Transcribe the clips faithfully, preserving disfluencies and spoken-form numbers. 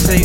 say,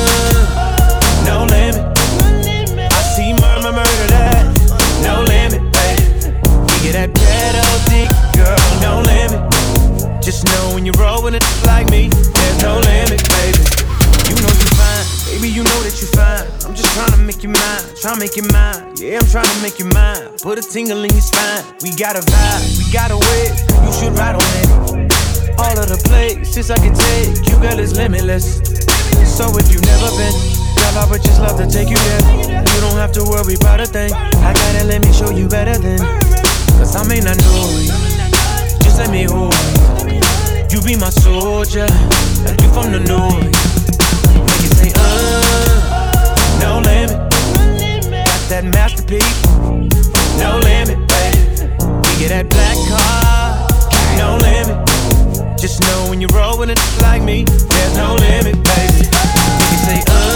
uh, no limit. I see murmur, murder that, no limit, baby. You get that ghetto dick, girl, no limit. Just know when you're rolling it like me, there's no limit, baby. You know you're fine, baby, you know that you're fine. I'm just trying to make you mine, trying to make you mine. Yeah, I'm trying to make you mine. Put a tingle in your spine. We got a vibe, we got a wave. You should ride on it. All of the places I can take you, girl, is limitless. So if you've never been, girl, I would just love to take you there. You don't have to worry about a thing. I gotta let me show you better than. Cause I may not know you, just let me hold you. You be my soldier, like you from the north. Make you say, uh, no limit. Got that masterpiece, no limit, baby. You get that black car, no limit. Just know when you're rolling it like me, there's no limit, baby. Make you say,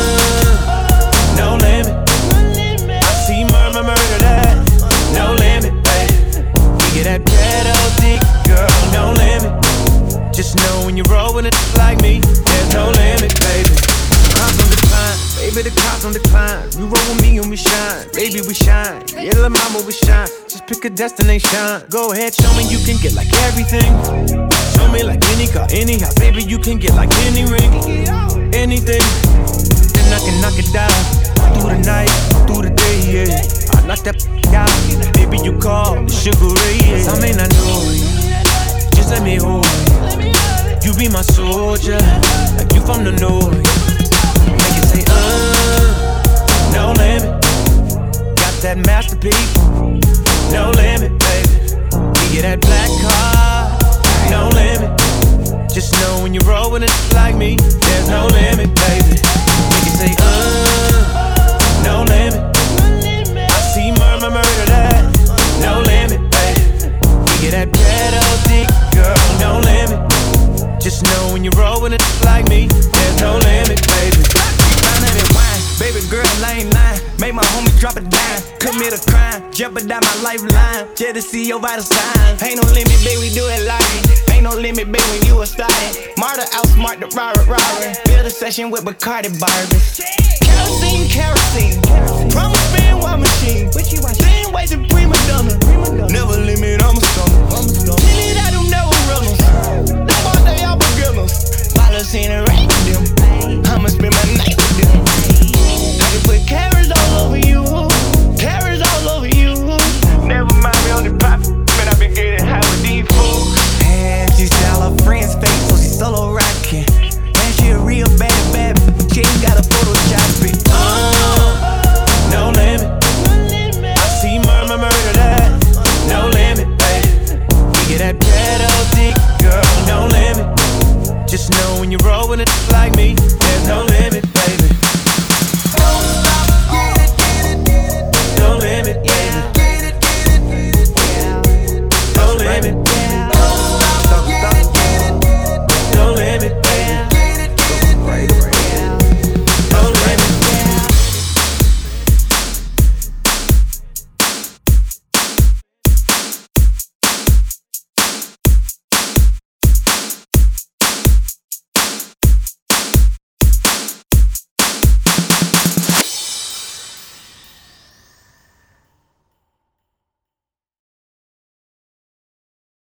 uh, no limit. I see murmur, murder that, no limit, baby. You get that ghetto dick, girl, no limit. Just know when you're rolling it like me, there's no limit, baby. Cars on decline, baby, the cars on decline. You roll with me and we shine, baby, we shine. Yeah, little mama, we shine. Just pick a destination. Go ahead, show me you can get like everything. Show me like any car, any house, baby, you can get like any ring, anything. Then I can knock it down through the night, through the day, yeah. I knock that out, baby, you call the Sugar Ray, yeah. I may not know you, just let me hold you. You be my soldier, like you from the north. Make you say, uh, no limit. Got that masterpiece, no limit, baby. You get that black car, no limit. Just know when you're rolling it like me, there's no limit, baby. Make you say, uh, no limit. I see murmur, murder that, no limit, baby. You get that ghetto dick, girl, no limit. Just know when you're rolling it like me, there's no limit, baby. nine hundred wine, baby girl, I ain't lying. Make my homie drop a dime, commit a crime, jeopardize my lifeline, just to see your vital signs. Ain't no limit, baby, we do it like it. Ain't no limit, baby, when you a startin'. Marta outsmart the robber, robber. Build a session with Bacardi Barbie. Kerosene, kerosene, promise spin while machine. Same ways in prima donna. Never limit, I'm a